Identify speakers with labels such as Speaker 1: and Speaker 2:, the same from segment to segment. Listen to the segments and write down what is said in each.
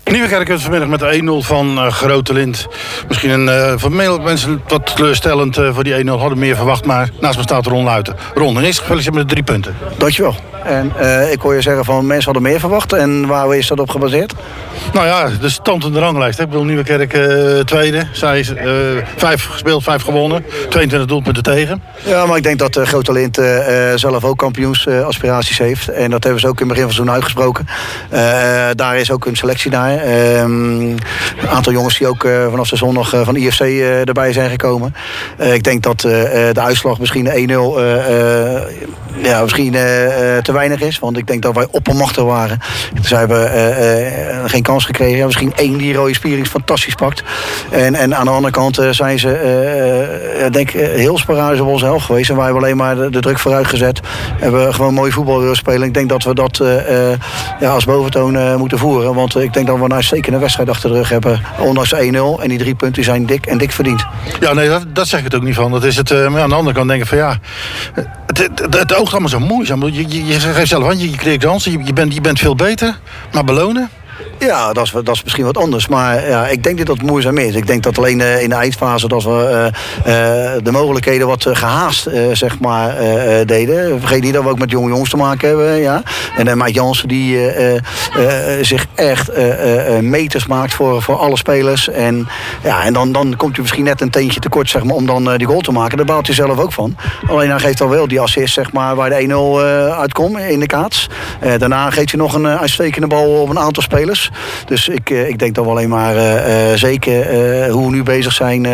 Speaker 1: Nieuwekerk heeft vanmiddag met de 1-0 van Grote Lint. Misschien voor veel mensen wat teleurstellend voor die 1-0. Hadden meer verwacht, maar naast me staat Ron Luiten. Ron, eerst gefeliciteerd met de 3 punten.
Speaker 2: Dankjewel. En ik hoor je zeggen van mensen hadden meer verwacht. En waar is dat op gebaseerd?
Speaker 1: Nou ja, de stand in de ranglijst. Ik bedoel, Nieuwekerk tweede. Zij is 5 gespeeld, 5 gewonnen. 22 doelpunten tegen.
Speaker 2: Ja, maar ik denk dat Grote Lint zelf ook kampioensaspiraties heeft. En dat hebben ze ook in het begin van het seizoen uitgesproken. Daar is ook een selectie naar. Een aantal jongens die ook vanaf de zondag van de IFC erbij zijn gekomen. Ik denk dat de uitslag misschien 1-0 misschien te weinig is. Want ik denk dat wij oppermachtig waren. Dus we hebben geen kans gekregen. Misschien 1 die Roy Spierings fantastisch pakt. En aan de andere kant zijn ze denk heel sporadisch op onze helft geweest. En wij hebben alleen maar de druk vooruit gezet. Hebben gewoon mooi voetbal willen spelen. Ik denk dat we dat als boventoon moeten voeren. Want ik denk dat we een uitstekende wedstrijd achter de rug hebben. Ondanks 1-0. En die 3 punten zijn dik verdiend.
Speaker 1: Ja, nee, dat zeg ik het ook niet van. Dat is het, maar aan de andere kant denk ik van ja... Het oogt allemaal zo moeizaam. Je geeft zelf aan, je creëert kansen. Je bent veel beter. Maar belonen?
Speaker 2: Ja, dat is misschien wat anders. Maar ja, ik denk dat het moeizaam is. Ik denk dat alleen in de eindfase dat we de mogelijkheden wat gehaast deden. Vergeet niet dat we ook met jonge jongens te maken hebben. Ja. En Mike Jansen die zich echt meters maakt voor alle spelers. En dan komt hij misschien net een teentje tekort om dan die goal te maken. Daar baalt hij zelf ook van. Alleen hij geeft al wel die assist waar de 1-0 uitkomt in de kaats. Daarna geeft hij nog een uitstekende bal op een aantal spelers. Dus ik denk dat we alleen maar zeker hoe we nu bezig zijn,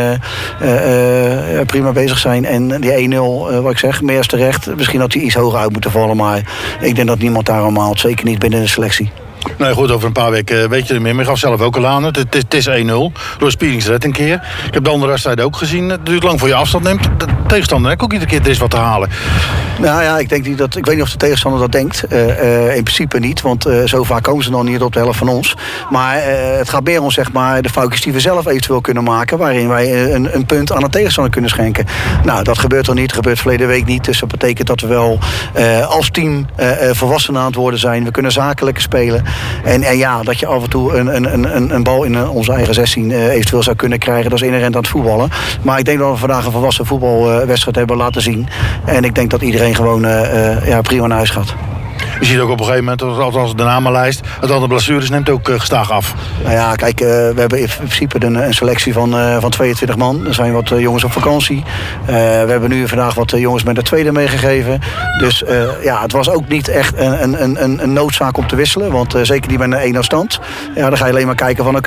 Speaker 2: prima bezig zijn. En die 1-0, wat ik zeg, meer is terecht. Misschien had hij iets hoger uit moeten vallen, maar ik denk dat niemand daar allemaal haalt. Zeker niet binnen de selectie.
Speaker 1: Nee, goed, over een paar weken weet je er meer. Maar je gaf zelf ook al aan. Het is 1-0. Door Spierings redt een keer. Ik heb de andere wedstrijden ook gezien. Het duurt lang voor je afstand neemt. De tegenstander heeft ook iedere keer er is wat te halen.
Speaker 2: Nou ja, ik weet niet of de tegenstander dat denkt. In principe niet, want zo vaak komen ze nog niet op de helft van ons. Maar het gaat meer om de foutjes die we zelf eventueel kunnen maken. Waarin wij een punt aan de tegenstander kunnen schenken. Nou, dat gebeurt er niet. Dat gebeurt verleden week niet. Dus dat betekent dat we wel als team volwassen aan het worden zijn. We kunnen zakelijker spelen. En ja, dat je af en toe een bal in onze eigen 16 eventueel zou kunnen krijgen. Dat is inherent aan het voetballen. Maar ik denk dat we vandaag een volwassen voetbalwedstrijd hebben laten zien. En ik denk dat iedereen gewoon prima naar huis gaat.
Speaker 1: Je ziet ook op een gegeven moment, althans de namenlijst, het aantal blessures neemt ook gestaag af.
Speaker 2: Nou ja, kijk, we hebben in principe een selectie van 22 man. Er zijn wat jongens op vakantie. We hebben nu vandaag wat jongens met de tweede meegegeven. Dus het was ook niet echt een noodzaak om te wisselen. Want zeker niet met een 1-0 stand. Ja, dan ga je alleen maar kijken van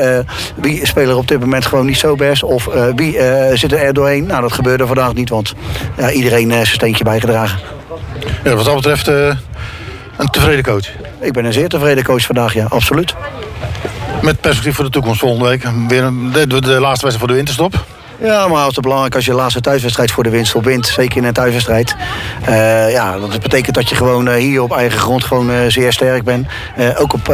Speaker 2: wie speelt er op dit moment gewoon niet zo best. Of wie zit er doorheen. Nou, dat gebeurde vandaag niet, want iedereen zijn steentje bijgedragen.
Speaker 1: Ja, wat dat betreft een tevreden coach.
Speaker 2: Ik ben een zeer tevreden coach vandaag, ja, absoluut.
Speaker 1: Met perspectief voor de toekomst volgende week. Weer de laatste wedstrijd voor de winterstop.
Speaker 2: Ja, maar het is belangrijk als je de laatste thuiswedstrijd voor de winterstop wint. Zeker in een thuiswedstrijd. Dat betekent dat je gewoon hier op eigen grond gewoon zeer sterk bent. Ook op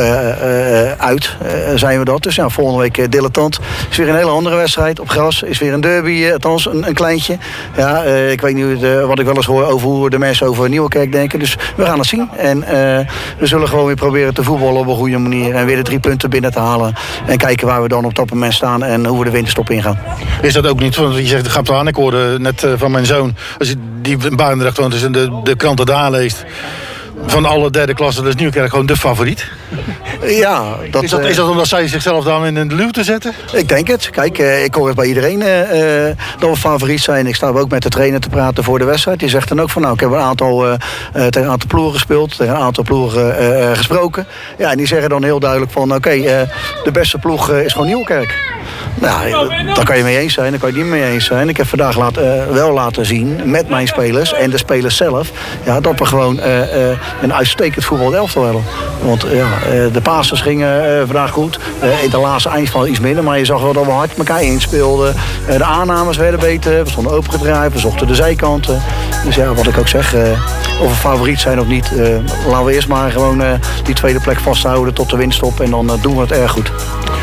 Speaker 2: uit zijn we dat. Dus ja, volgende week dilettant. Is weer een hele andere wedstrijd op gras. Is weer een derby, althans een kleintje. Ja, ik weet niet wat ik wel eens hoor over hoe de mensen over Nieuwekerk denken. Dus we gaan het zien. En we zullen gewoon weer proberen te voetballen op een goede manier. En weer de 3 punten binnen te halen. En kijken waar we dan op dat moment staan en hoe we de winterstop ingaan.
Speaker 1: Is dat ook niet, want je zegt, gaat aan. Ik hoorde net van mijn zoon, als je die in Barendrecht woont, dus de kranten daar leest, van alle derde klasse, dus Nieuwekerk gewoon de favoriet.
Speaker 2: Ja,
Speaker 1: is dat omdat zij zichzelf daar in de luw te zetten?
Speaker 2: Ik denk het. Kijk, ik hoor het bij iedereen dat we favoriet zijn. Ik sta ook met de trainer te praten voor de wedstrijd. Die zegt dan ook van, ik heb tegen een aantal ploegen gespeeld, tegen een aantal ploegen gesproken. Ja, en die zeggen dan heel duidelijk van, de beste ploeg is gewoon Nieuwekerk. Nou, daar kan je mee eens zijn, daar kan je niet mee eens zijn. Ik heb vandaag wel laten zien met mijn spelers en de spelers zelf, dat we gewoon een uitstekend voetbalelftal hebben. Want de passes gingen vandaag goed. In de laatste eindval iets minder, maar je zag wel dat we hard elkaar inspeelden. De aannames werden beter, we stonden opengedraaid, we zochten de zijkanten. Dus ja, wat ik ook zeg, of we favoriet zijn of niet, laten we eerst maar gewoon die tweede plek vasthouden tot de winststop en dan doen we het erg goed.